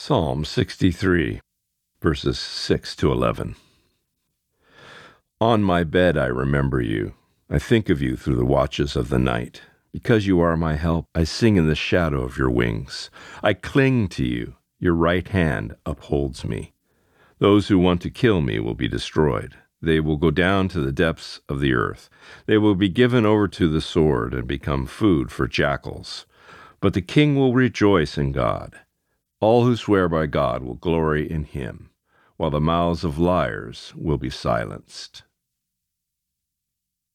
Psalm 63, verses 6 to 11. On my bed I remember you. I think of you through the watches of the night. Because you are my help, I sing in the shadow of your wings. I cling to you. Your right hand upholds me. Those who want to kill me will be destroyed. They will go down to the depths of the earth. They will be given over to the sword and become food for jackals. But the king will rejoice in God. All who swear by God will glory in him, while the mouths of liars will be silenced.